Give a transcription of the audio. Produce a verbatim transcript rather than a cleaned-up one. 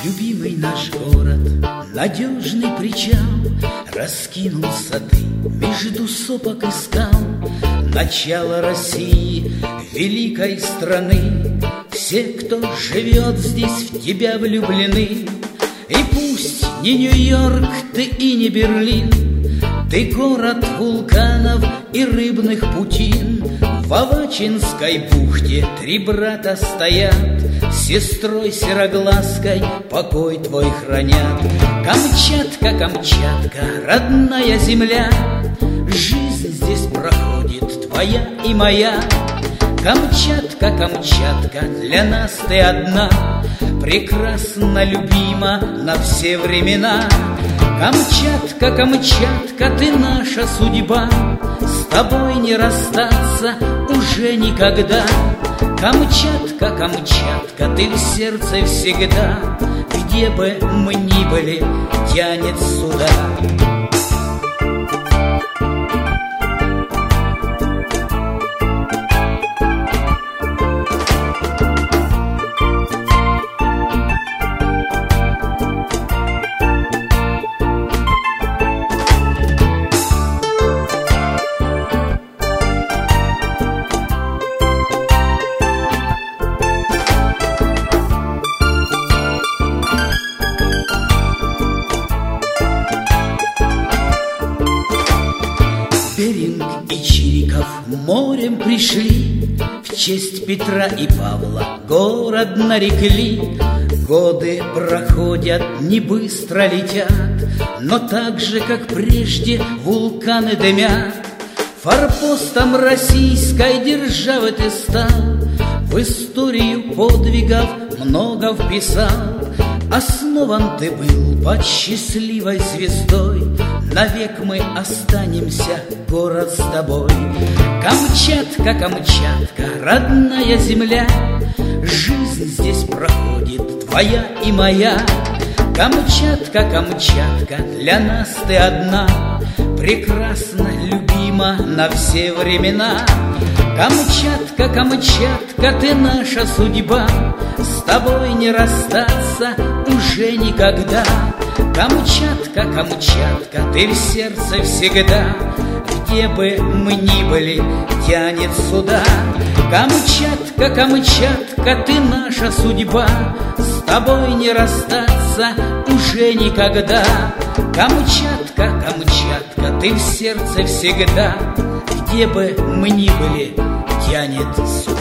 Любимый наш город, надежный причал, раскинулся ты между сопок и скал. Начало России, великой страны. Все, кто живет здесь, в тебя влюблены. И пусть не Нью-Йорк ты и не Берлин, ты город вулканов и рыбных путин. В Авачинской бухте три брата стоят, с сестрой сероглазкой покой твой хранят. Камчатка, Камчатка, родная земля, жизнь здесь проходит твоя и моя. Камчатка, Камчатка, для нас ты одна, прекрасна, любима на все времена. Камчатка, Камчатка, ты наша судьба, с тобой не расстаться уже никогда. Камчатка, Камчатка, ты в сердце всегда, где бы мы ни были, тянет сюда. Беринг и Чириков морем пришли, в честь Петра и Павла город нарекли. Годы проходят, не быстро летят, но так же, как прежде, вулканы дымят. Форпостом российской державы ты стал, в историю подвигов много вписал. Основан ты был под счастливой звездой, навек мы останемся, город, с тобой. Камчатка, Камчатка, родная земля, жизнь здесь проходит твоя и моя. Камчатка, Камчатка, для нас ты одна, прекрасна, любима на все времена. Камчатка, Камчатка, ты наша судьба, с тобой не расстаться уже никогда. Камчатка, Камчатка, ты в сердце всегда, где бы мы ни были, тянет сюда. Камчатка, Камчатка, ты наша судьба, с тобой не расстаться уже никогда. Камчатка, Камчатка, ты в сердце всегда, где бы мы ни были, тянет сюда.